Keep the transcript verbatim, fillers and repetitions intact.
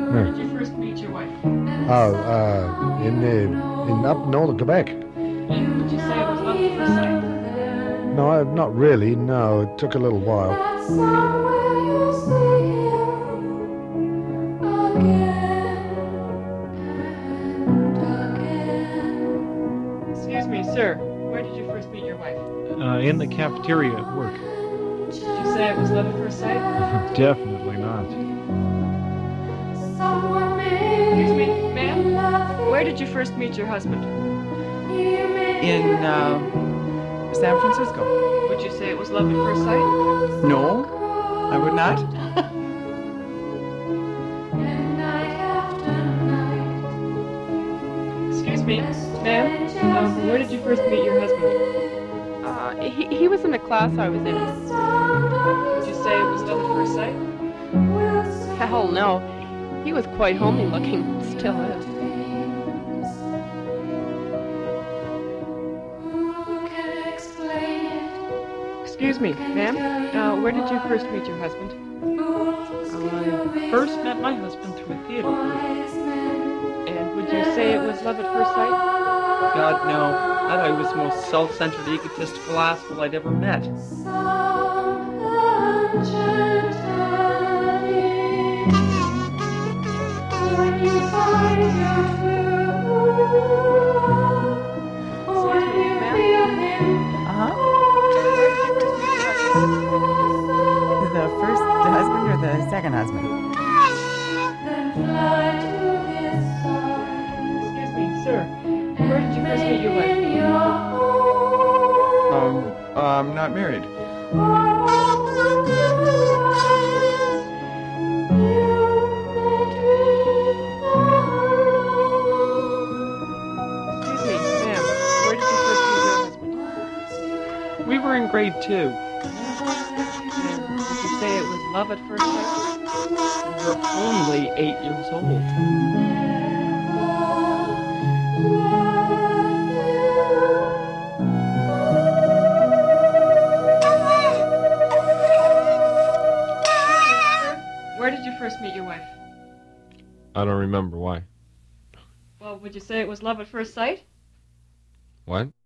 Where Yeah. did you first meet your wife? Oh, uh, in uh, in up northern Quebec. And would you say it was love at first sight? No, not really. No, it took a little while. Excuse me, sir. Where did you first meet your wife? Uh, in the cafeteria at work. Did you say it was love at first sight? Definitely not. Excuse me, ma'am. Where did you first meet your husband? In uh, San Francisco. Would you say it was love at first sight? No, I would not. Excuse me, ma'am. Um, where did you first meet your husband? Uh, he, he was in the class I was in. Would you say it was love at first sight? Hell no. He was quite homely looking. Still is. Excuse me, ma'am. Uh, where did you first meet your husband? I first met my husband through a theater group. And would you say it was love at first sight? God, no. I thought he was the most self-centered, egotistical asshole I'd ever met. Uh-huh. The first husband or the second husband? Excuse me, sir. Where did you first meet your wife? Um, I'm not married. Excuse me, ma'am. Where did you first meet your husband? We were in grade two. And would you say it was love at first sight? We were only eight years old. Where did you first meet your wife? I don't remember why. Well, would you say it was love at first sight? What?